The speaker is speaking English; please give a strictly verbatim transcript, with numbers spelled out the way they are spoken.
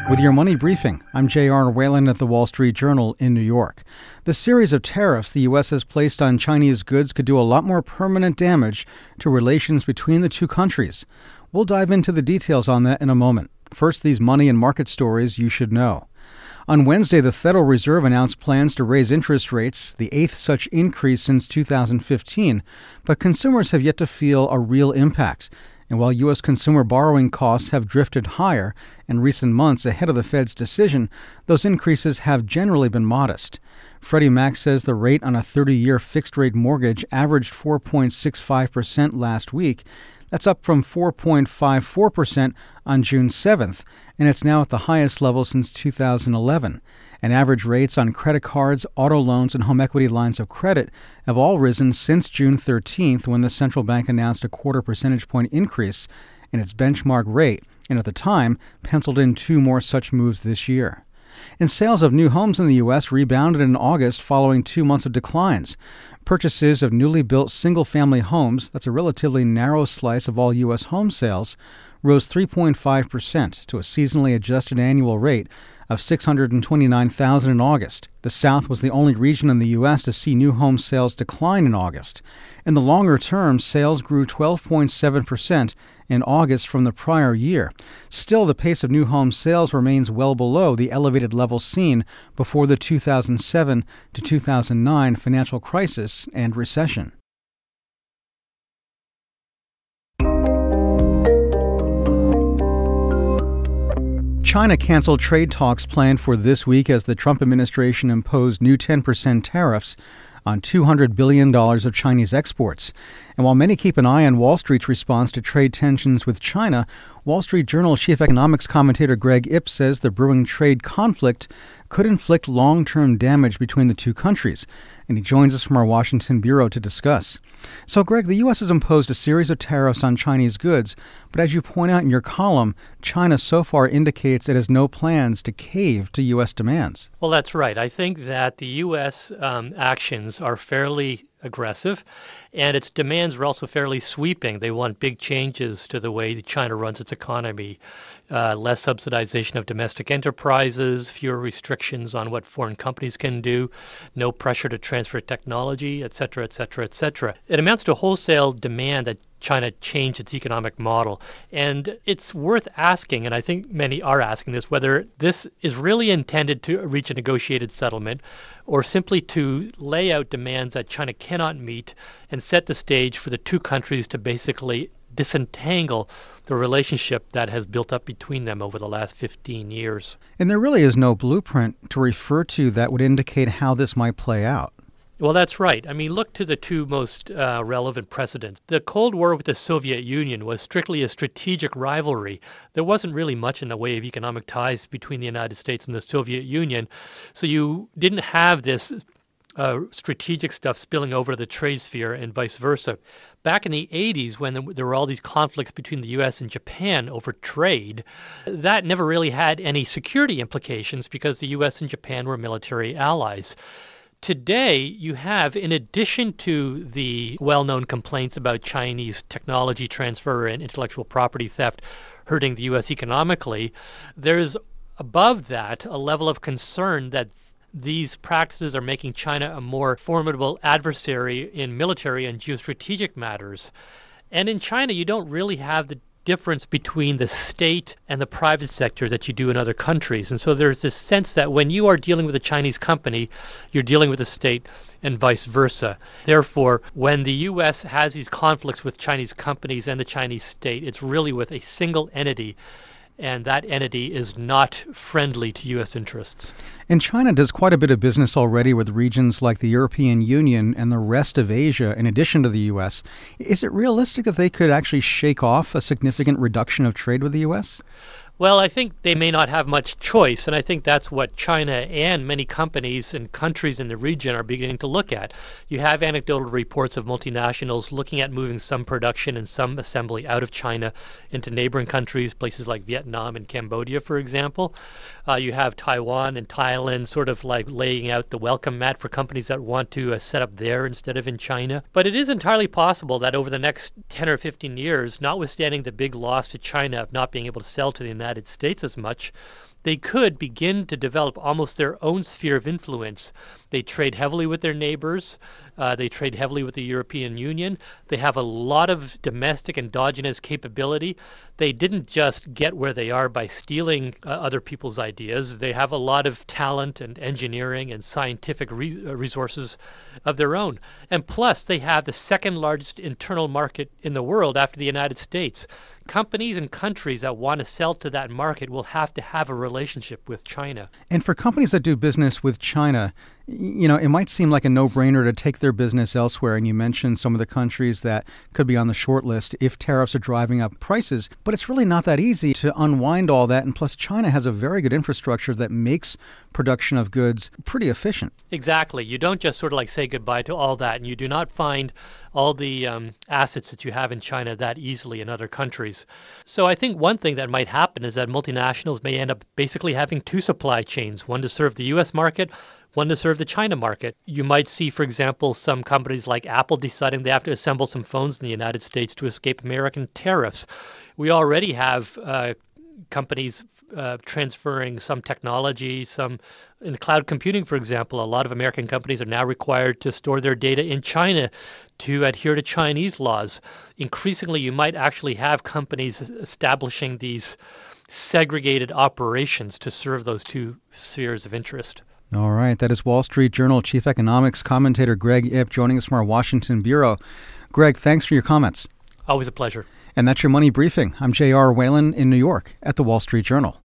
With your money briefing, I'm J. Arnold Whalen at the Wall Street Journal in New York. The series of tariffs the U S has placed on Chinese goods could do a lot more permanent damage to relations between the two countries. We'll dive into the details on that in a moment. First, these money and market stories you should know. On Wednesday, the Federal Reserve announced plans to raise interest rates, the eighth such increase since two thousand fifteen, but consumers have yet to feel a real impact. And while U S consumer borrowing costs have drifted higher in recent months ahead of the Fed's decision, those increases have generally been modest. Freddie Mac says the rate on a thirty-year fixed-rate mortgage averaged four point six five percent last week. That's up from four point five four percent on June seventh, and it's now at the highest level since two thousand eleven. And average rates on credit cards, auto loans, and home equity lines of credit have all risen since June thirteenth, when the central bank announced a quarter percentage point increase in its benchmark rate, and at the time penciled in two more such moves this year. And sales of new homes in the U S rebounded in August following two months of declines. Purchases of newly built single-family homes, that's a relatively narrow slice of all U S home sales, rose three point five percent to a seasonally adjusted annual rate of six hundred twenty-nine thousand in August. The South was the only region in the U S to see new home sales decline in August. In the longer term, sales grew twelve point seven percent in August from the prior year. Still, the pace of new home sales remains well below the elevated levels seen before the two thousand seven to two thousand nine financial crisis and recession. China canceled trade talks planned for this week as the Trump administration imposed new ten percent tariffs on two hundred billion dollars of Chinese exports. And while many keep an eye on Wall Street's response to trade tensions with China, Wall Street Journal chief economics commentator Greg Ipps says the brewing trade conflict could inflict long-term damage between the two countries. And he joins us from our Washington bureau to discuss. So, Greg, the U S has imposed a series of tariffs on Chinese goods, but as you point out in your column, China so far indicates it has no plans to cave to U S demands. Well, that's right. I think that the U S um, actions are fairly aggressive, and its demands are also fairly sweeping. They want big changes to the way China runs its economy, uh, less subsidization of domestic enterprises, fewer restrictions on what foreign companies can do, no pressure to transfer technology, et cetera, et cetera, et cetera. It amounts to a wholesale demand that China change its economic model. And it's worth asking, and I think many are asking this, whether this is really intended to reach a negotiated settlement or simply to lay out demands that China cannot meet and set the stage for the two countries to basically disentangle the relationship that has built up between them over the last fifteen years. And there really is no blueprint to refer to that would indicate how this might play out. Well, that's right. I mean, look to the two most uh, relevant precedents. The Cold War with the Soviet Union was strictly a strategic rivalry. There wasn't really much in the way of economic ties between the United States and the Soviet Union. So you didn't have this uh, strategic stuff spilling over to the trade sphere and vice versa. Back in the eighties, when there were all these conflicts between the U S and Japan over trade, that never really had any security implications because the U S and Japan were military allies. Today, you have, in addition to the well-known complaints about Chinese technology transfer and intellectual property theft hurting the U S economically, there's above that a level of concern that these practices are making China a more formidable adversary in military and geostrategic matters. And in China, you don't really have the difference between the state and the private sector that you do in other countries. And so there's this sense that when you are dealing with a Chinese company, you're dealing with the state and vice versa. Therefore, when the U S has these conflicts with Chinese companies and the Chinese state, it's really with a single entity, and that entity is not friendly to U S interests. And China does quite a bit of business already with regions like the European Union and the rest of Asia, in addition to the U S. Is it realistic that they could actually shake off a significant reduction of trade with the U S? Well, I think they may not have much choice, and I think that's what China and many companies and countries in the region are beginning to look at. You have anecdotal reports of multinationals looking at moving some production and some assembly out of China into neighboring countries, places like Vietnam and Cambodia, for example. Uh, you have Taiwan and Thailand sort of like laying out the welcome mat for companies that want to uh, set up there instead of in China. But it is entirely possible that over the next ten or fifteen years, notwithstanding the big loss to China of not being able to sell to the United States as much, they could begin to develop almost their own sphere of influence. They trade heavily with their neighbors. Uh, they trade heavily with the European Union. They have a lot of domestic endogenous capability. They didn't just get where they are by stealing uh, other people's ideas. They have a lot of talent and engineering and scientific re- resources of their own. And plus, they have the second largest internal market in the world after the United States. Companies and countries that want to sell to that market will have to have a relationship with China. And for companies that do business with China, you know, it might seem like a no-brainer to take their business elsewhere. And you mentioned some of the countries that could be on the short list if tariffs are driving up prices. But it's really not that easy to unwind all that. And plus, China has a very good infrastructure that makes production of goods pretty efficient. Exactly. You don't just sort of like say goodbye to all that. And you do not find all the um, assets that you have in China that easily in other countries. So I think one thing that might happen is that multinationals may end up basically having two supply chains, one to serve the U S market, one to serve the China market. You might see, for example, some companies like Apple deciding they have to assemble some phones in the United States to escape American tariffs. We already have uh, companies uh, transferring some technology, some in cloud computing, for example. A lot of American companies are now required to store their data in China to adhere to Chinese laws. Increasingly, you might actually have companies establishing these segregated operations to serve those two spheres of interest. All right. That is Wall Street Journal Chief Economics Commentator Greg Ip joining us from our Washington bureau. Greg, thanks for your comments. Always a pleasure. And that's your Money Briefing. I'm J R. Whalen in New York at the Wall Street Journal.